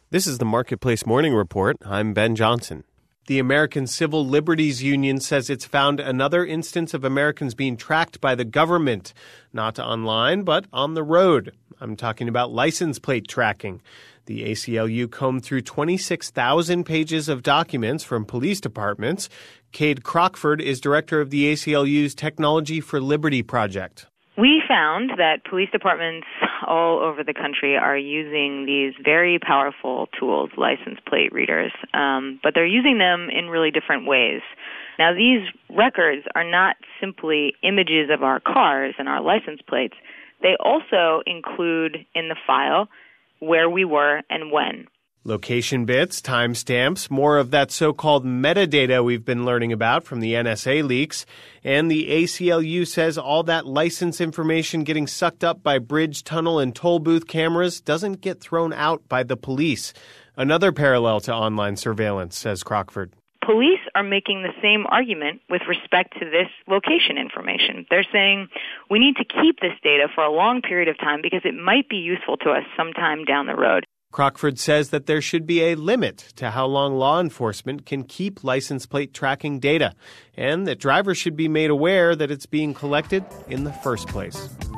This is the Marketplace Morning Report. I'm Ben Johnson. The American Civil Liberties Union says it's found another instance of Americans being tracked by the government, not online, but on the road. I'm talking about license plate tracking. The ACLU combed through 26,000 pages of documents from police departments. Cade Crockford is director of the ACLU's Technology for Liberty project. We found that police departments all over the country are using these very powerful tools, license plate readers, but they're using them in really different ways. Now, these records are not simply images of our cars and our license plates. They also include in the file where we were and when. Location bits, timestamps, more of that so-called metadata we've been learning about from the NSA leaks. And the ACLU says all that license information getting sucked up by bridge, tunnel, and toll booth cameras doesn't get thrown out by the police. Another parallel to online surveillance, says Crockford. Police are making the same argument with respect to this location information. They're saying we need to keep this data for a long period of time because it might be useful to us sometime down the road. Crockford says that there should be a limit to how long law enforcement can keep license plate tracking data, and that drivers should be made aware that it's being collected in the first place.